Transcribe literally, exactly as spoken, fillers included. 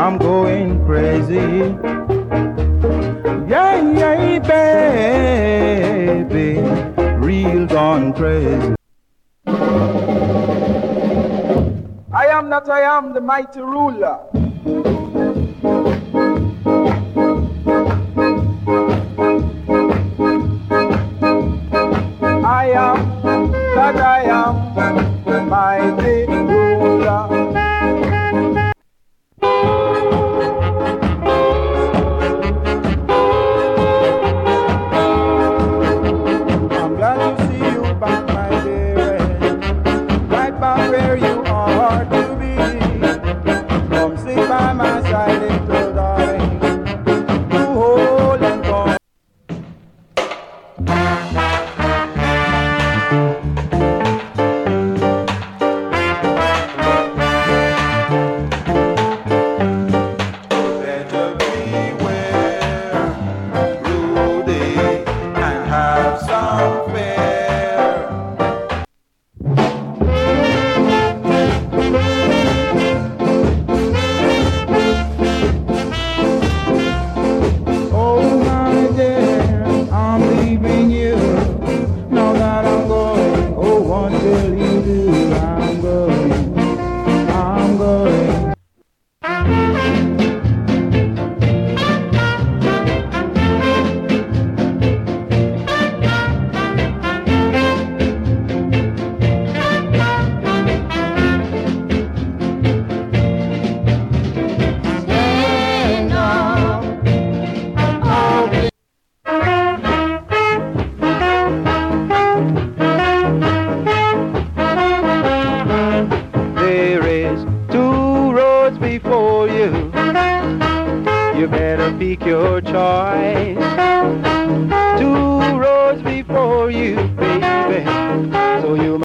I'm going crazy. Yeah, yeah, baby, real gone crazy. I am that I am, the mighty ruler. I am that I am, the mighty ruler. I'm glad to see you back, my dear, right back where you are to be. Come sit by my side, little darling, to hold and come. Better beware, Rudy, and have some fear. Oh, my dear, I'm leaving you. Now that I'm going, oh, what will you do? I'm going, I'm going. Stand up, oh, there is two roads before you. You better pick your choice. Two roads before you, baby. So you